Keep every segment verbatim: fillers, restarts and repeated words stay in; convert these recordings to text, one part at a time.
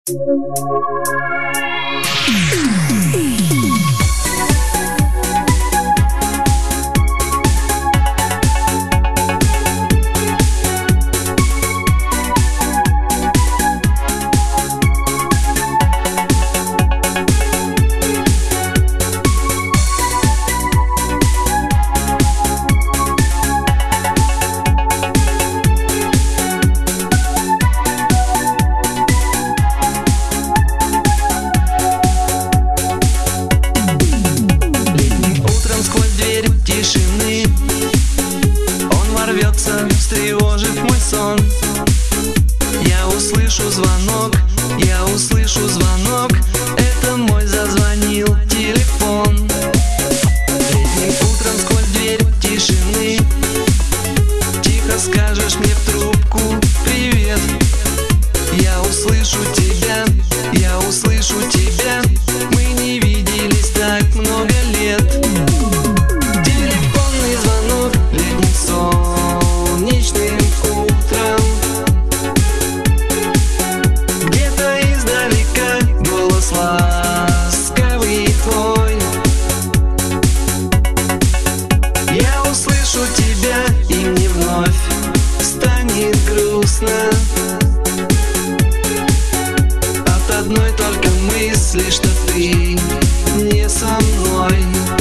Тишины, он ворвется, встревожит мой сон. Я услышу звонок, я услышу звонок. Это мой зазвонил телефон. Летним утром сквозь дверь тишины тихо скажешь мне в трубку привет. Я услышу тебя, я услышу тебя. Мы не виделись так много лет. Ласковый твой. Я услышу тебя, и мне вновь станет грустно от одной только мысли, что ты не со мной.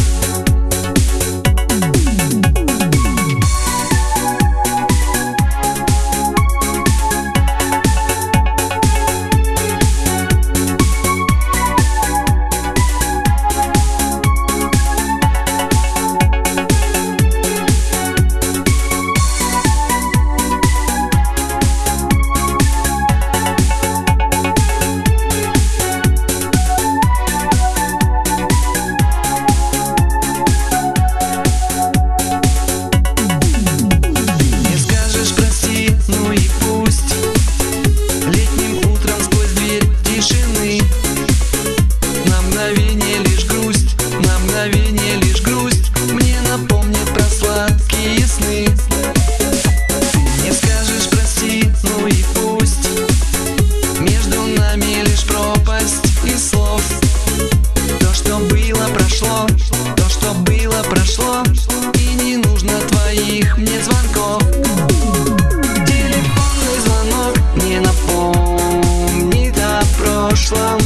Прошло, и не нужно твоих мне звонков. Телефонный звонок не напомнит о прошлом.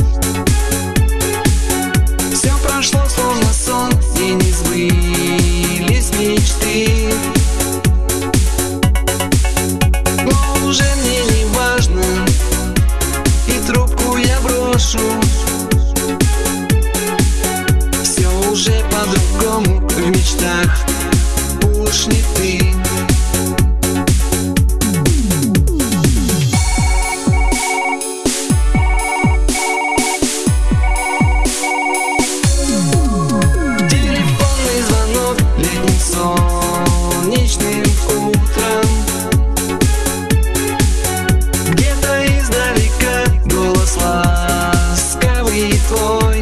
Все прошло словно сон, и не сбылись мечты. Но уже мне не важно, и трубку я брошу. Уже по-другому в мечтах уж не ты. Телефонный звонок летним солнечным утром. Где-то издалека голос ласковый твой.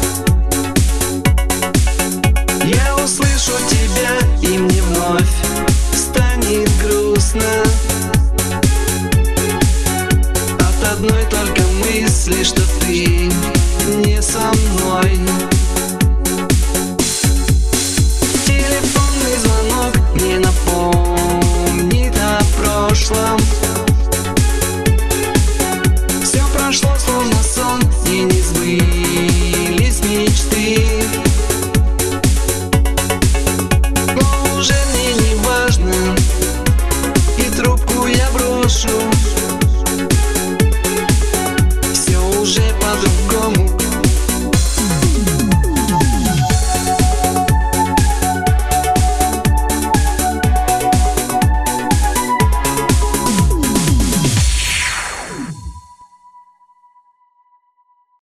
Я услышу тебя, и мне вновь станет грустно от одной только мысли, что ты